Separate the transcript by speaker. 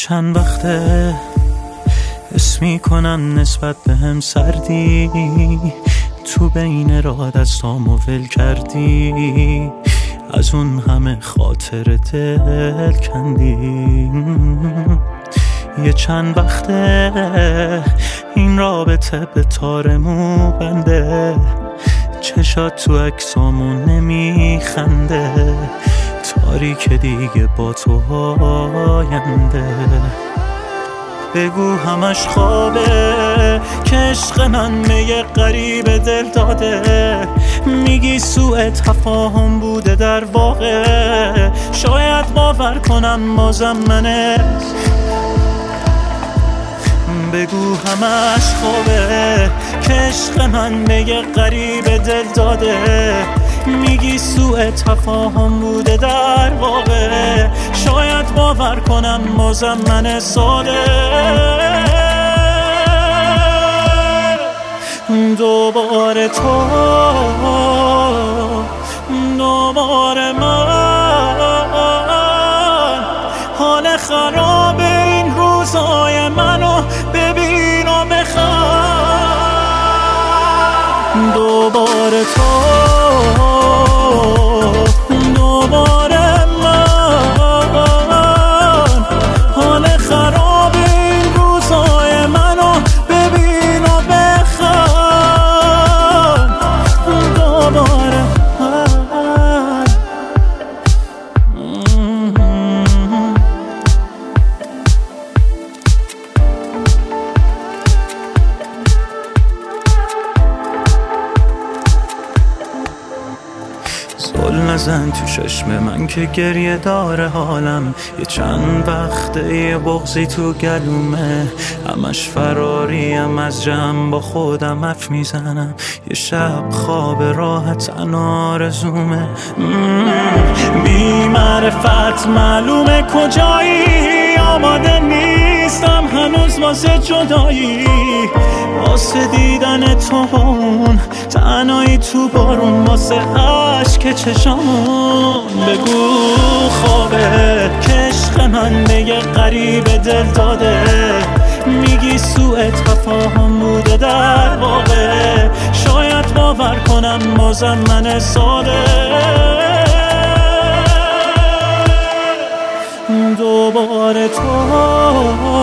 Speaker 1: چند وقته حس میکنم نسبت به هم سردی، تو بین راه دستامو ول کردی، از اون همه خاطر دل کندی. یه چند وقته این رابطه به تار مو بنده، چشات تو عکسامون نمیخنده، تاریک دیگه با تو آینده. بگو همش خوابه که عشق من به یه غریب دل داده، میگی سوء تفاهم بوده در واقع، شاید باور کنم بازم منت. بگو همش خوابه که عشق من به یه غریب دل داده، میگی سوء تفاهم بوده در واقع، شاید باور کنم بازم من ساده. دوباره تو، دوباره من، حال خراب این روزای منو ببین و بخند. دوباره تو، دوباره من، حال خراب این روزای منو ببین و بخند. دوباره من. زل نزن تو چشم من که گریه داره حالم، یه چند وقته یه بغضی تو گلومه، همش فراریم از جمع با خودم حرف میزنم، یه شب خواب راحت آرزومه. بی معرفت معلومه کجایی، آماده نیستم هنوز واسه جدایی، واسه دیدن تو با اون تنهایی تو بارون، واسه عشق چشامون. بگو خوابه که عشق من به یه غریب دل داده، میگی سوء تفاهم بوده در واقع، شاید باور کنم بازم من ساده. دوباره تو،